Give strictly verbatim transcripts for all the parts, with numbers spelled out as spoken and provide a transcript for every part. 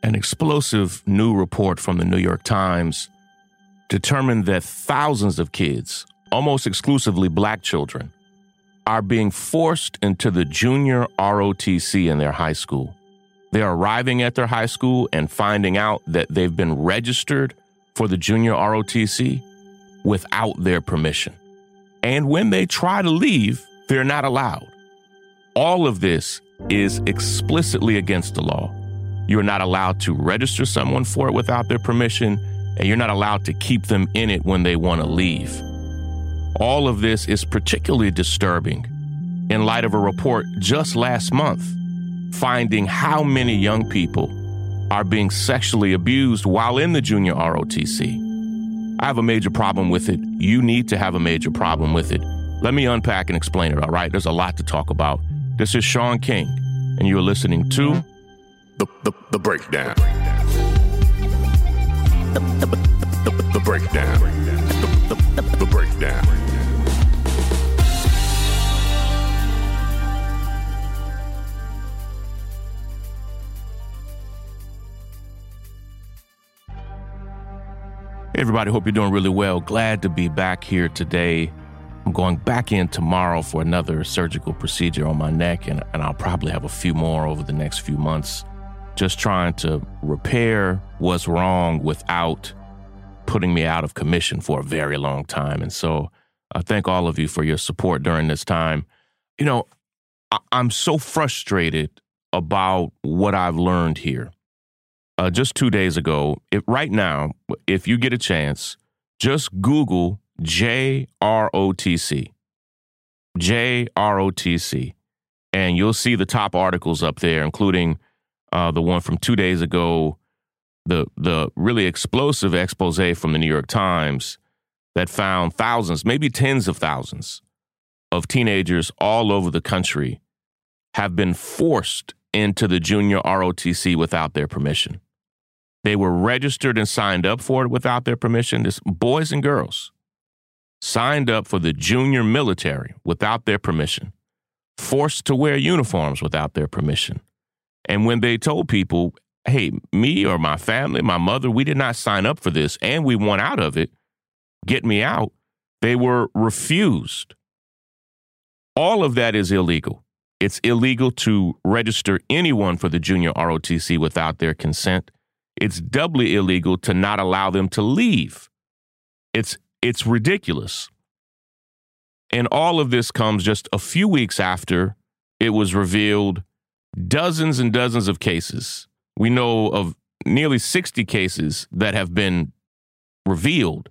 An explosive new report from the New York Times determined that thousands of kids, almost exclusively black children, are being forced into the junior R O T C in their high school. They're arriving at their high school and finding out that they've been registered for the junior R O T C without their permission. And when they try to leave, they're not allowed. All of this is explicitly against the law. You're not allowed to register someone for it without their permission, and you're not allowed to keep them in it when they want to leave. All of this is particularly disturbing in light of a report just last month finding how many young people are being sexually abused while in the junior R O T C. I have a major problem with it. You need to have a major problem with it. Let me unpack and explain it, all right? There's a lot to talk about. This is Shaun King, and you're listening to The, the, the Breakdown. The, the, the, the Breakdown. The, the, the, the Breakdown. Hey everybody, hope you're doing really well. Glad to be back here today. I'm going back in tomorrow for another surgical procedure on my neck, and, and I'll probably have a few more over the next few months. Just trying to repair what's wrong without putting me out of commission for a very long time. And so I thank all of you for your support during this time. You know, I- I'm so frustrated about what I've learned here. Uh, just two days ago, if, right now, if you get a chance, just Google J R O T C. J R O T C. And you'll see the top articles up there, including uh, the one from two days ago, the the really explosive expose from the New York Times that found thousands, maybe tens of thousands of teenagers all over the country have been forced into the junior R O T C without their permission. They were registered and signed up for it without their permission. This boys and girls signed up for the junior military without their permission, forced to wear uniforms without their permission. And when they told people, hey, me or my family, my mother, we did not sign up for this and we want out of it, get me out, they were refused. All of that is illegal. It's illegal to register anyone for the junior R O T C without their consent. It's doubly illegal to not allow them to leave. It's it's ridiculous. And all of this comes just a few weeks after it was revealed dozens and dozens of cases. We know of nearly sixty cases that have been revealed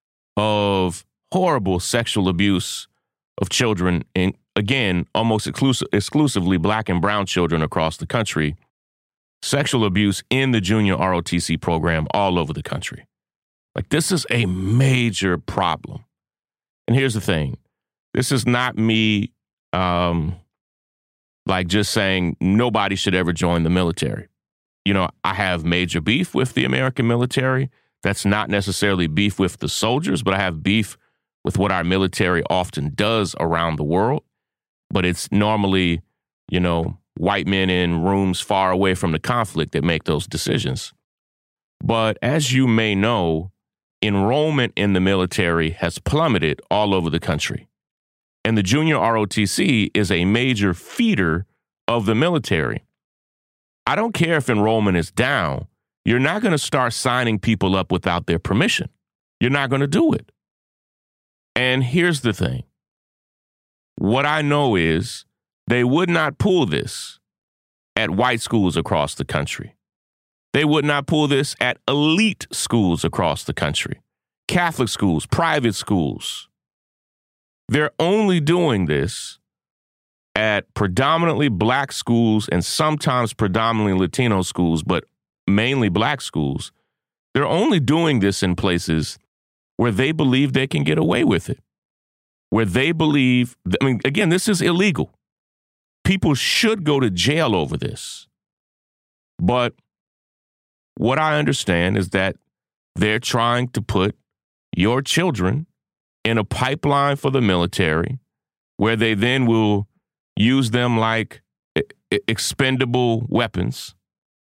of horrible sexual abuse of children, and again, almost exclusive, exclusively black and brown children across the country. Sexual abuse in the junior R O T C program all over the country. Like, this is a major problem. And here's the thing. This is not me, um, like, just saying nobody should ever join the military. You know, I have major beef with the American military. That's not necessarily beef with the soldiers, but I have beef with what our military often does around the world. But it's normally, you know, white men in rooms far away from the conflict that make those decisions. But as you may know, enrollment in the military has plummeted all over the country. And the junior R O T C is a major feeder of the military. I don't care if enrollment is down. You're not going to start signing people up without their permission. You're not going to do it. And here's the thing. What I know is they would not pull this at white schools across the country. They would not pull this at elite schools across the country, Catholic schools, private schools. They're only doing this at predominantly black schools and sometimes predominantly Latino schools, but mainly black schools. They're only doing this in places where they believe they can get away with it, where they believe, I mean, again, this is illegal. People should go to jail over this. But what I understand is that they're trying to put your children in a pipeline for the military where they then will use them like expendable weapons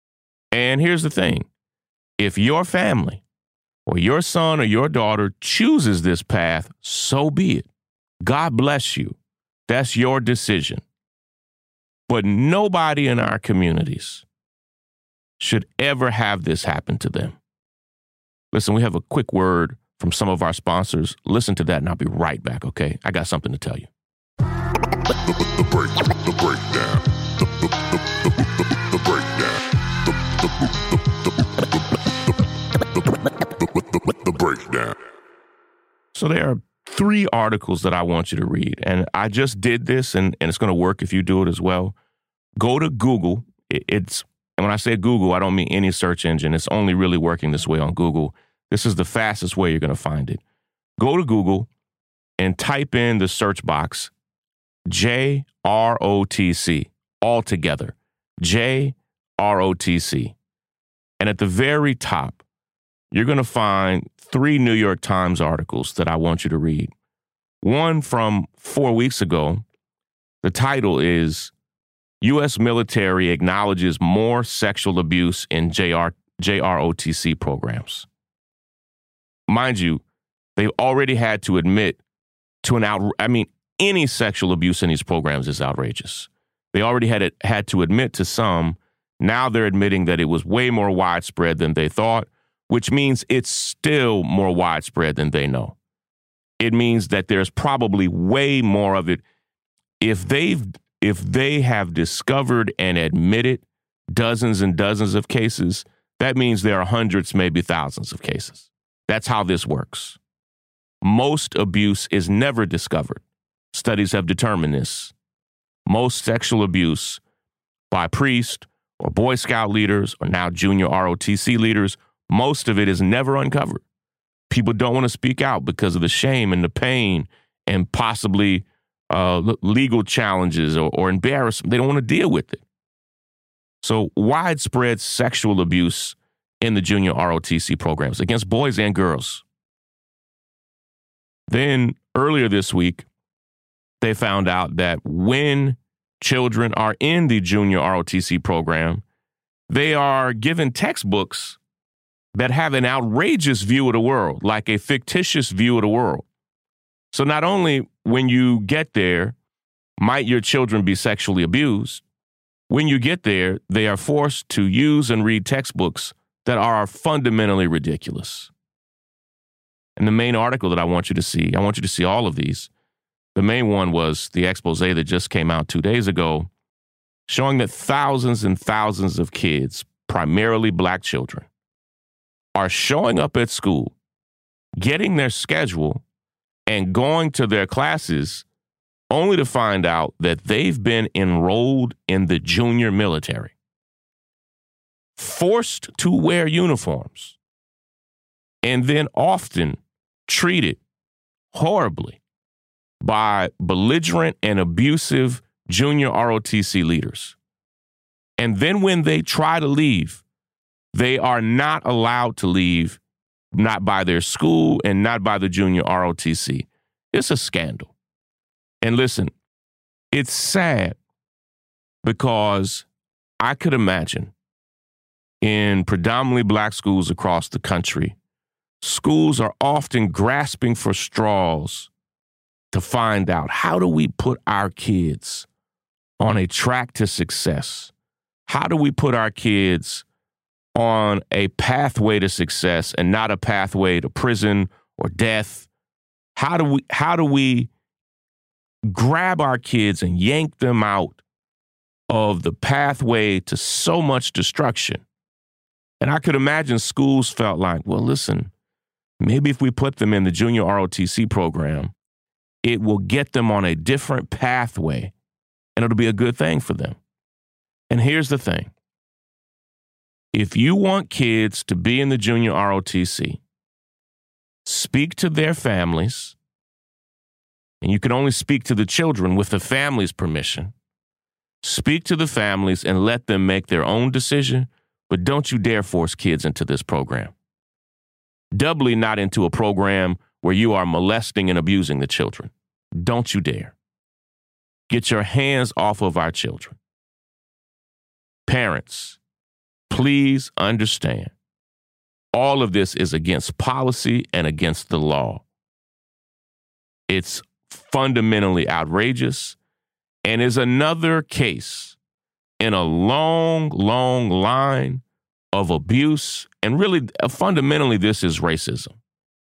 And here's the thing. If your family or your son or your daughter chooses this path, so be it. God bless you. That's your decision. But nobody in our communities should ever have this happen to them. Listen, we have a quick word from some of our sponsors. Listen to that and I'll be right back, okay? I got something to tell you. The, the, the break, the breakdown. The, the, the, the, the breakdown. The, the, the, the, the breakdown. So there are three articles that I want you to read. And I just did this, and, and it's going to work if you do it as well. Go to Google. It, it's and when I say Google, I don't mean any search engine. It's only really working this way on Google. This is the fastest way you're going to find it. Go to Google and type in the search box J R O T C, all together, J R O T C. And at the very top, you're going to find three New York Times articles that I want you to read. One from four weeks ago, the title is U S Military Acknowledges More Sexual Abuse in J R O T C Programs. Mind you, they've already had to admit to an out, I mean, any sexual abuse in these programs is outrageous. They already had it, had to admit to some. Now they're admitting that it was way more widespread than they thought, which means it's still more widespread than they know. It means that there's probably way more of it. If they've, if they have discovered and admitted dozens and dozens of cases, that means there are hundreds, maybe thousands of cases. That's how this works. Most abuse is never discovered. Studies have determined this. Most sexual abuse by priests or Boy Scout leaders or now junior R O T C leaders, most of it is never uncovered. People don't want to speak out because of the shame and the pain and possibly uh, legal challenges or, or embarrassment. They don't want to deal with it. So widespread sexual abuse in the junior R O T C programs against boys and girls. Then earlier this week, they found out that when children are in the junior R O T C program, they are given textbooks that have an outrageous view of the world, like a fictitious view of the world. So not only when you get there, might your children be sexually abused, when you get there, they are forced to use and read textbooks that are fundamentally ridiculous. And the main article that I want you to see, I want you to see all of these. The main one was the expose that just came out two days ago, showing that thousands and thousands of kids, primarily black children, are showing up at school, getting their schedule, and going to their classes only to find out that they've been enrolled in the junior military, forced to wear uniforms, and then often treated horribly by belligerent and abusive junior R O T C leaders. And then when they try to leave, they are not allowed to leave, not by their school and not by the junior R O T C. It's a scandal. And listen, it's sad because I could imagine in predominantly black schools across the country, schools are often grasping for straws to find out, how do we put our kids on a track to success? How do we put our kids on a pathway to success and not a pathway to prison or death? How do we, how do we grab our kids and yank them out of the pathway to so much destruction? And I could imagine schools felt like, well, listen, maybe if we put them in the junior R O T C program, it will get them on a different pathway and it'll be a good thing for them. And here's the thing. If you want kids to be in the junior R O T C, speak to their families, and you can only speak to the children with the family's permission. Speak to the families and let them make their own decision, but don't you dare force kids into this program. Doubly not into a program where you are molesting and abusing the children. Don't you dare. Get your hands off of our children. Parents, Please understand, all of this is against policy and against the law. It's fundamentally outrageous and is another case in a long, long line of abuse. And really, fundamentally, this is racism.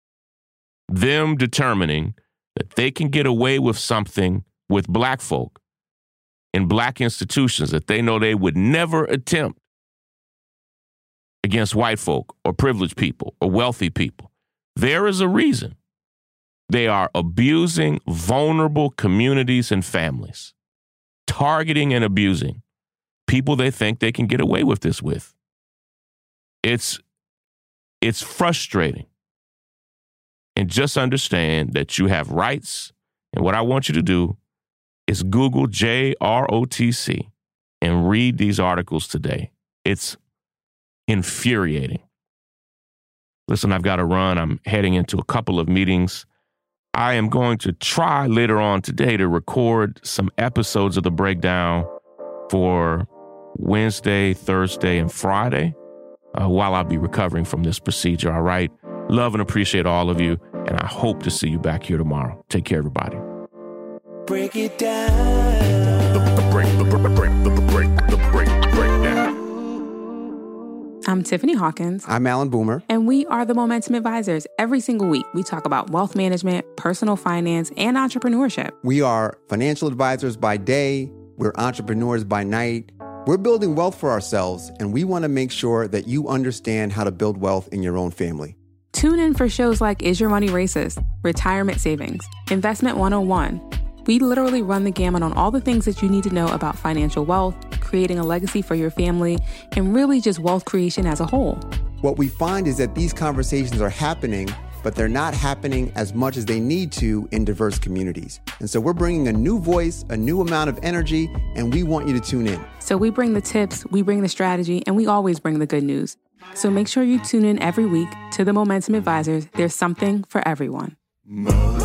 Them determining that they can get away with something with black folk in black institutions that they know they would never attempt against white folk or privileged people or wealthy people. There is a reason. They are abusing vulnerable communities and families, targeting and abusing people they think they can get away with this with. It's, it's frustrating. And just understand that you have rights. And what I want you to do is Google J R O T C and read these articles today. It's infuriating. Listen, I've got to run. I'm heading into a couple of meetings. I am going to try later on today to record some episodes of The Breakdown for Wednesday, Thursday, and Friday uh, while I'll be recovering from this procedure, all right? Love and appreciate all of you, and I hope to see you back here tomorrow. Take care, everybody. Break it down. The, the break, the break, the break, the break, the break, the breakdown. I'm Tiffany Hawkins. I'm Alan Boomer. And we are the Momentum Advisors. Every single week, we talk about wealth management, personal finance, and entrepreneurship. We are financial advisors by day. We're entrepreneurs by night. We're building wealth for ourselves, and we want to make sure that you understand how to build wealth in your own family. Tune in for shows like Is Your Money Racist? Retirement Savings, Investment one oh one. We literally run the gamut on all the things that you need to know about financial wealth, creating a legacy for your family, and really just wealth creation as a whole. What we find is that these conversations are happening, but they're not happening as much as they need to in diverse communities. And so we're bringing a new voice, a new amount of energy, and we want you to tune in. So we bring the tips, we bring the strategy, and we always bring the good news. So make sure you tune in every week to the Momentum Advisors. There's something for everyone. Momentum.